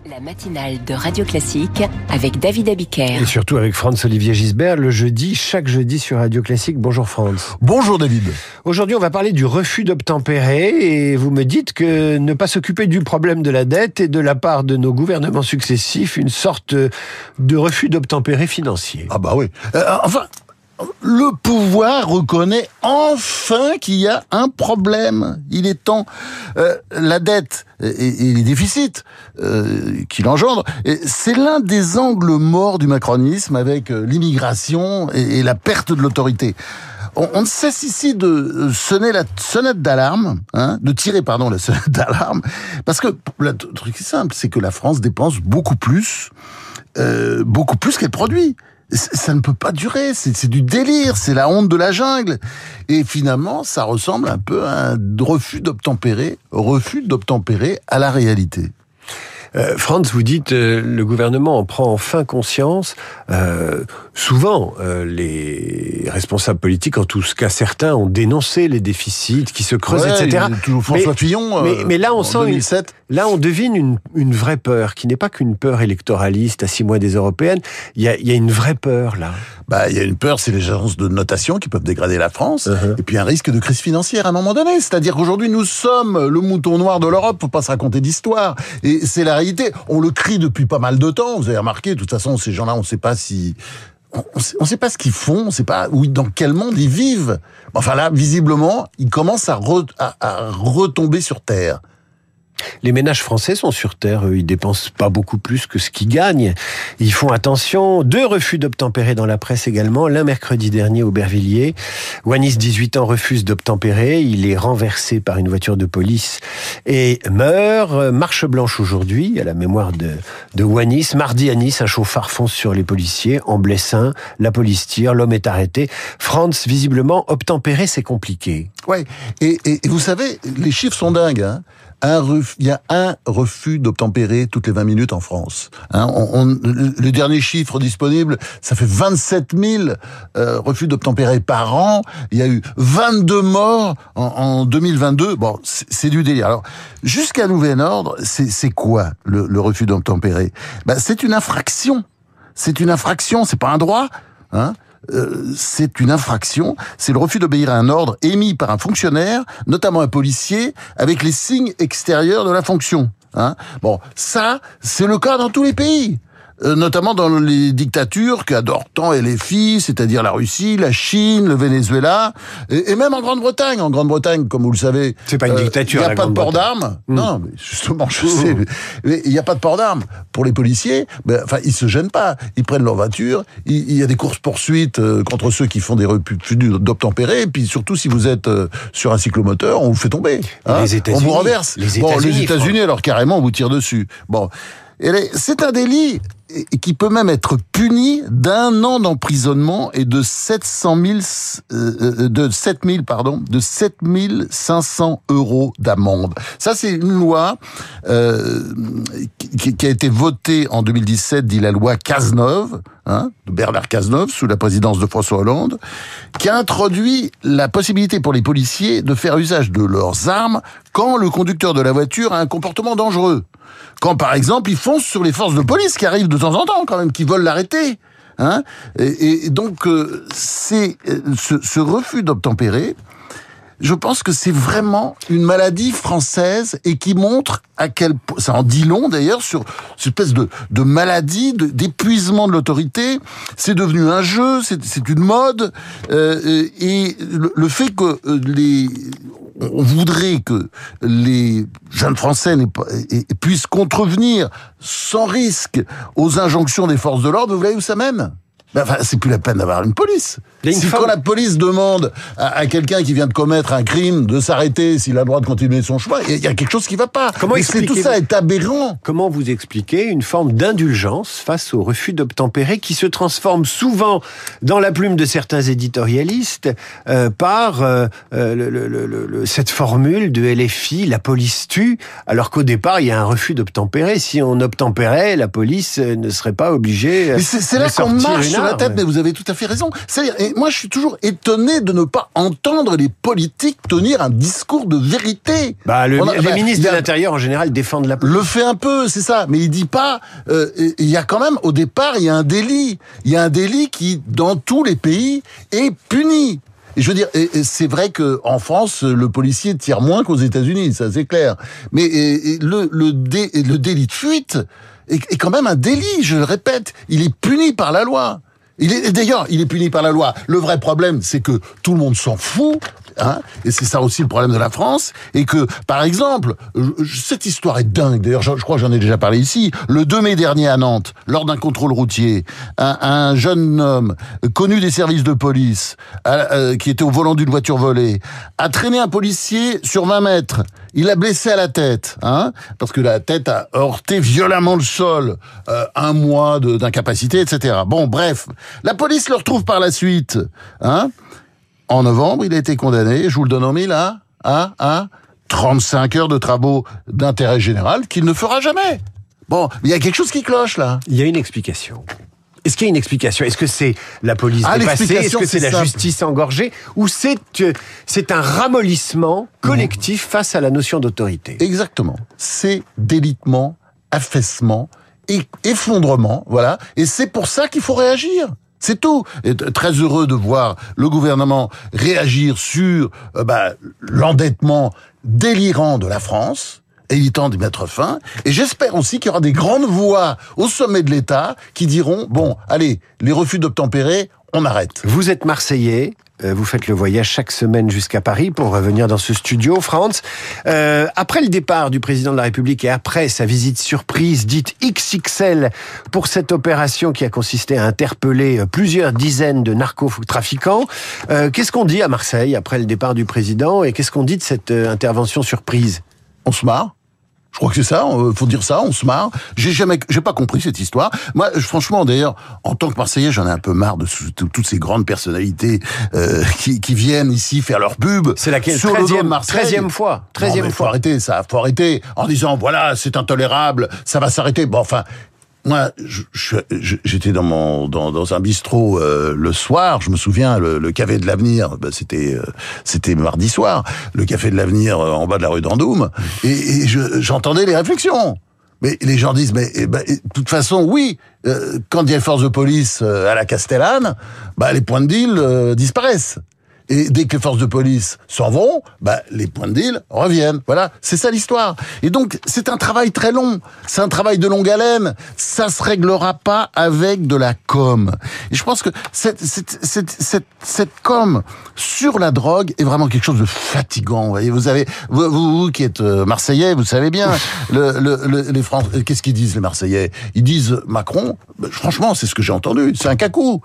La matinale de Radio Classique avec David Abiker. Et surtout avec Franz-Olivier Gisbert, chaque jeudi sur Radio Classique. Bonjour Franz. Bonjour David. Aujourd'hui, on va parler du refus d'obtempérer et vous me dites que ne pas s'occuper du problème de la dette est de la part de nos gouvernements successifs une sorte de refus d'obtempérer financier. Ah bah oui. Le pouvoir reconnaît enfin qu'il y a un problème. Il est temps. La dette et les déficits qu'il engendre, c'est l'un des angles morts du macronisme avec l'immigration et la perte de l'autorité. On ne cesse ici de sonner la sonnette d'alarme, de tirer la sonnette d'alarme, parce que le truc est simple, c'est que la France dépense beaucoup plus qu'elle produit. Ça ne peut pas durer, c'est du délire, c'est la honte de la jungle. Et finalement, ça ressemble un peu à un refus d'obtempérer à la réalité. Franz, vous dites le gouvernement en prend enfin conscience. Souvent, les responsables politiques, en tout cas certains, ont dénoncé les déficits qui se creusent, etc. Toujours François Fillon. Mais là, on sent 2007. Là, on devine une vraie peur, qui n'est pas qu'une peur électoraliste à 6 mois des européennes. Il y a une vraie peur là. Il y a une peur, c'est les agences de notation qui peuvent dégrader la France, et puis un risque de crise financière à un moment donné. C'est-à-dire qu'aujourd'hui, nous sommes le mouton noir de l'Europe, faut pas se raconter d'histoire. Et c'est la réalité. On le crie depuis pas mal de temps, vous avez remarqué, de toute façon, ces gens-là, on sait pas ce qu'ils font, on sait pas dans quel monde ils vivent. Enfin là, visiblement, ils commencent à retomber sur terre. Les ménages français sont sur terre, eux, ils dépensent pas beaucoup plus que ce qu'ils gagnent. Ils font attention. 2 refus d'obtempérer dans la presse également. L'un mercredi dernier au Aubervilliers. Wanis, 18 ans, refuse d'obtempérer. Il est renversé par une voiture de police et meurt. Marche blanche aujourd'hui, à la mémoire de Wanis. Mardi à Nice, un chauffard fonce sur les policiers en blessant. La police tire, l'homme est arrêté. Franz, visiblement, obtempérer, c'est compliqué. Ouais. Et vous savez, les chiffres sont dingues, il y a un refus d'obtempérer toutes les 20 minutes en France. Le dernier chiffre disponible, ça fait 27 000 refus d'obtempérer par an. Il y a eu 22 morts en 2022. Bon, c'est du délire. Alors, jusqu'à nouvel ordre, c'est quoi le refus d'obtempérer ? C'est une infraction. C'est une infraction, c'est pas un droit, c'est une infraction, c'est le refus d'obéir à un ordre émis par un fonctionnaire, notamment un policier, avec les signes extérieurs de la fonction. Bon, ça, c'est le cas dans tous les pays. Notamment dans les dictatures qu'adorent tant LFI, c'est-à-dire la Russie, la Chine, le Venezuela, et même en Grande-Bretagne. En Grande-Bretagne, comme vous le savez, c'est pas une dictature. Il n'y a pas de port d'armes. Non, mais justement, je sais. Mais il n'y a pas de port d'armes pour les policiers. Ils se gênent pas. Ils prennent leur voiture. Il y a des courses-poursuites contre ceux qui font des refus d'obtempérer. Et puis surtout, si vous êtes sur un cyclomoteur, on vous fait tomber. Les États-Unis, on vous renverse. Les États-Unis, alors carrément, on vous tire dessus. Bon. C'est un délit qui peut même être puni d'1 an d'emprisonnement et de 7 500 € d'amende. Ça, c'est une loi qui a été votée en 2017, dit la loi Cazeneuve, de Bernard Cazeneuve, sous la présidence de François Hollande, qui a introduit la possibilité pour les policiers de faire usage de leurs armes quand le conducteur de la voiture a un comportement dangereux. Quand, par exemple, ils foncent sur les forces de police qui arrivent de temps en temps, quand même, qui veulent l'arrêter. Et donc, c'est ce refus d'obtempérer, je pense que c'est vraiment une maladie française et qui montre à quel point, ça en dit long d'ailleurs, sur cette espèce de maladie, d'épuisement de l'autorité. C'est devenu un jeu, c'est une mode, et le fait que on voudrait que les jeunes Français puissent contrevenir sans risque aux injonctions des forces de l'ordre, vous voyez où ça mène ? C'est plus la peine d'avoir une police. Quand la police demande à quelqu'un qui vient de commettre un crime de s'arrêter s'il a le droit de continuer son chemin, il y a quelque chose qui ne va pas. Tout ça est aberrant. Comment vous expliquez une forme d'indulgence face au refus d'obtempérer qui se transforme souvent dans la plume de certains éditorialistes par cette formule de LFI, la police tue, alors qu'au départ il y a un refus d'obtempérer. Si on obtempérait, la police ne serait pas obligée de sortir une sur la tête, mais vous avez tout à fait raison. C'est-à-dire, et moi, je suis toujours étonné de ne pas entendre les politiques tenir un discours de vérité. Les ministres de l'Intérieur, en général, défendent la police. Le fait un peu, c'est ça. Mais il dit pas, il y a quand même, au départ, il y a un délit. Il y a un délit qui, dans tous les pays, est puni. Et je veux dire, et c'est vrai que en France, le policier tire moins qu'aux États-Unis, ça c'est clair. Mais le délit de fuite est quand même un délit, je le répète. Il est puni par la loi. D'ailleurs, il est puni par la loi. Le vrai problème, c'est que tout le monde s'en fout. Hein, et c'est ça aussi le problème de la France, et que, par exemple, cette histoire est dingue, d'ailleurs je crois que j'en ai déjà parlé ici, le 2 mai dernier à Nantes, lors d'un contrôle routier, un jeune homme connu des services de police, qui était au volant d'une voiture volée, a traîné un policier sur 20 mètres, il l'a blessé à la tête, hein, parce que la tête a heurté violemment le sol, 1 mois d'incapacité, etc. Bon, bref, la police le retrouve par la suite, hein. En novembre, il a été condamné, je vous le donne en mille, à 35 heures de travaux d'intérêt général qu'il ne fera jamais. Bon, il y a quelque chose qui cloche, là. Il y a une explication. Est-ce qu'il y a une explication ? Est-ce que c'est la police dépassée ? Est-ce que c'est la justice engorgée ? Ou c'est un ramollissement collectif face à la notion d'autorité ? Exactement. C'est délitement, affaissement, effondrement, voilà. Et c'est pour ça qu'il faut réagir. C'est tout. Et très heureux de voir le gouvernement réagir sur l'endettement délirant de la France, évitant d'y mettre fin. Et j'espère aussi qu'il y aura des grandes voix au sommet de l'État qui diront, bon, allez, les refus d'obtempérer, on arrête. Vous êtes Marseillais. Vous faites le voyage chaque semaine jusqu'à Paris pour revenir dans ce studio, Franz. Après le départ du président de la République et après sa visite surprise dite XXL pour cette opération qui a consisté à interpeller plusieurs dizaines de narcotrafiquants, qu'est-ce qu'on dit à Marseille après le départ du président et qu'est-ce qu'on dit de cette intervention surprise ? On se marre. Je crois que c'est ça, faut dire ça, on se marre. J'ai pas compris cette histoire. Moi, franchement, d'ailleurs, en tant que Marseillais, j'en ai un peu marre de toutes ces grandes personnalités qui viennent ici faire leur pub. C'est laquelle ? 13e fois. 13e fois. Faut arrêter ça, faut arrêter en disant, voilà, c'est intolérable, ça va s'arrêter. Bon, enfin... Moi, j'étais dans un bistrot le soir. Je me souviens, le café de l'Avenir. C'était mardi soir. Le café de l'Avenir en bas de la rue d'Andoum. Et j'entendais les réflexions. Mais les gens disent, de toute façon, oui. Quand il y a les forces de police à la Castellane, les points de deal disparaissent. Et dès que les forces de police s'en vont, les points de deal reviennent. Voilà, c'est ça l'histoire. Et donc, c'est un travail très long. C'est un travail de longue haleine. Ça se réglera pas avec de la com. Et je pense que cette com sur la drogue est vraiment quelque chose de fatigant. Vous voyez, vous qui êtes Marseillais, vous savez bien, les Français, qu'est-ce qu'ils disent les Marseillais ? Ils disent Macron. Franchement, c'est ce que j'ai entendu. C'est un cacou.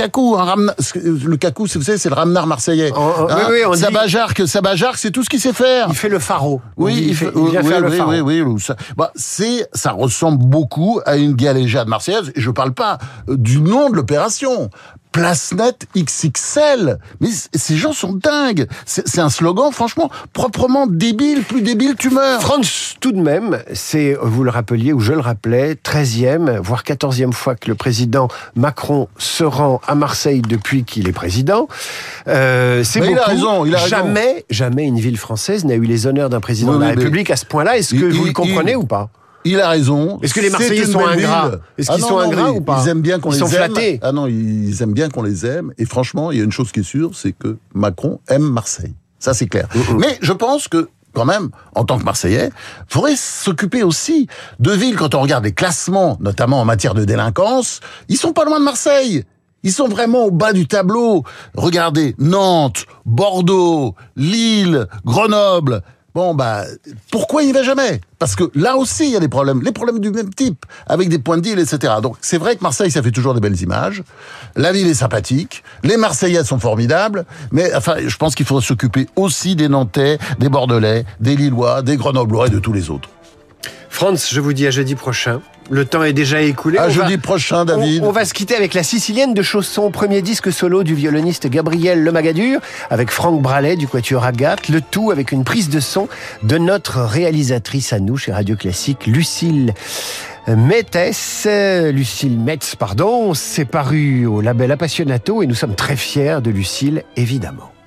Le cacou, vous savez, c'est le ramenard marseillais. Oui, on Sabajark, c'est tout ce qu'il sait faire. Il fait le pharo. Oui, il vient faire le pharo. Oui. Ça ressemble beaucoup à une galéjade marseillaise. Et je parle pas du nom de l'opération. Place Net XXL. Mais ces gens sont dingues. C'est un slogan, franchement, proprement débile. Plus débile, tu meurs. Franz, tout de même, c'est, vous le rappeliez, ou je le rappelais, 13e, voire 14e fois que le président Macron se rend à Marseille depuis qu'il est président. C'est beaucoup. Il a raison. Jamais une ville française n'a eu les honneurs d'un président de la République à ce point-là. Est-ce que vous le comprenez ou pas ? Il a raison. Est-ce que les Marseillais sont ingrats ? Est-ce qu'ils sont ingrats ou pas ? Ils aiment bien qu'on les aime. Ils sont flattés. Ah non, ils aiment bien qu'on les aime. Et franchement, il y a une chose qui est sûre, c'est que Macron aime Marseille. Ça, c'est clair. Mais je pense que, quand même, en tant que Marseillais, faudrait s'occuper aussi de villes. Quand on regarde les classements, notamment en matière de délinquance, ils sont pas loin de Marseille. Ils sont vraiment au bas du tableau. Regardez, Nantes, Bordeaux, Lille, Grenoble. Bon, pourquoi il n'y va jamais ? Parce que là aussi, il y a des problèmes. Les problèmes du même type, avec des points de deal, etc. Donc, c'est vrai que Marseille, ça fait toujours des belles images. La ville est sympathique. Les Marseillais sont formidables. Mais, enfin, je pense qu'il faudrait s'occuper aussi des Nantais, des Bordelais, des Lillois, des Grenoblois et de tous les autres. Franz, je vous dis à jeudi prochain. Le temps est déjà écoulé. À jeudi prochain, David. On va se quitter avec la Sicilienne de Chausson, premier disque solo du violoniste Gabriel Lemagadur, avec Franck Bralet du Quatuor Agathe, le tout avec une prise de son de notre réalisatrice à nous chez Radio Classique, Lucille Lucille Metz, pardon. C'est paru au label Appassionato et nous sommes très fiers de Lucille, évidemment.